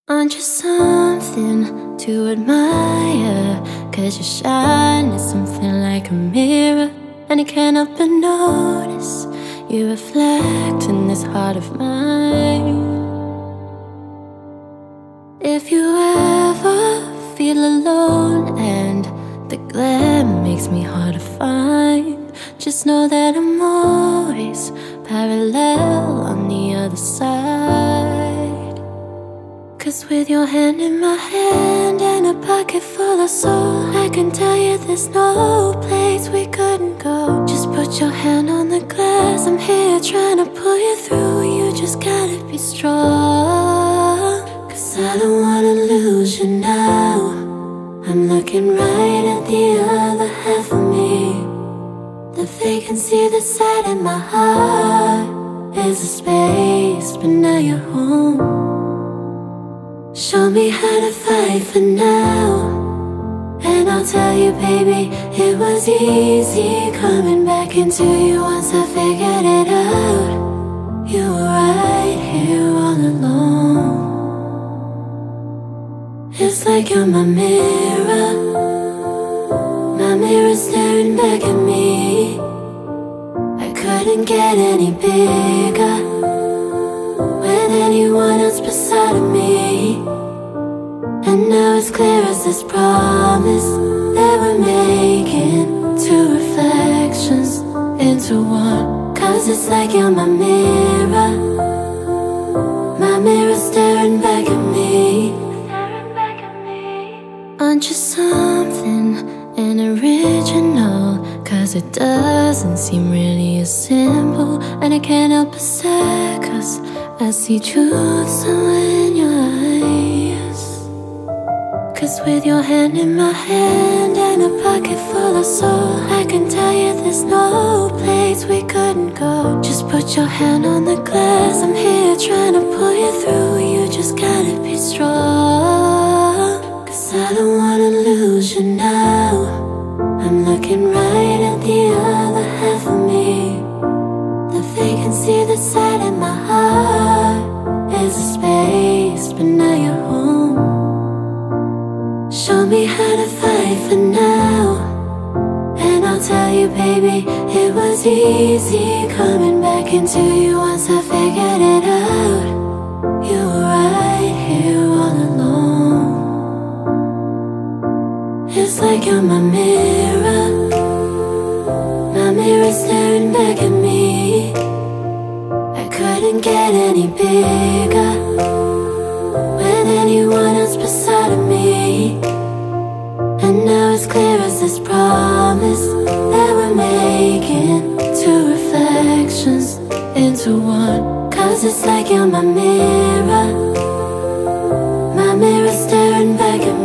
Aren't you something to admire? 'Cause your shine is something like a mirror, and I can't help but notice you reflect in this heart of mine. If you ever feel alone and the glare makes me hard to find, just know that I'm always parallel on the other side. 'Cause with your hand in my hand and a pocket full of soul, I can tell you there's no place we couldn't go. Just put your hand on the glass, I'm here trying to pull you through. You just gotta be strong, 'cause I don't wanna lose you now. I'm looking right at the other half of me. The vacancy that's sat in my heart is a space, but now you're home. Show me how to fight for now, and I'll tell you, baby, it was easy coming back into you once I figured it out. You were right here all alone. It's like you're my mirror staring back at me. I couldn't get any bigger with anyone else beside of me. And now it's clear as this promise that we're making two reflections into one. 'Cause it's like you're my mirror staring back at me. Aren't you something an original? 'Cause it doesn't seem really as simple, and I can't help but say, 'cause I see truth somewhere in your eyes. 'Cause with your hand in my hand and a pocket full of soul, I can tell you there's no place we couldn't go. Just put your hand on the glass, I'm here trying to pull you through. You just gotta be strong, 'cause I don't wanna lose you now. I'm looking right at the other half of me. The vacancy that's sat in my heart is a space, but now you're home. Show me how to fight for now, and I'll tell you, baby, it was easy coming back into you once I figured it out. You were right here all alone. It's like you're my mirror staring back at me. I couldn't get any bigger with anyone else beside of me. And now it's clear as this promise that we're making two reflections into one. 'Cause it's like you're my mirror staring back at me.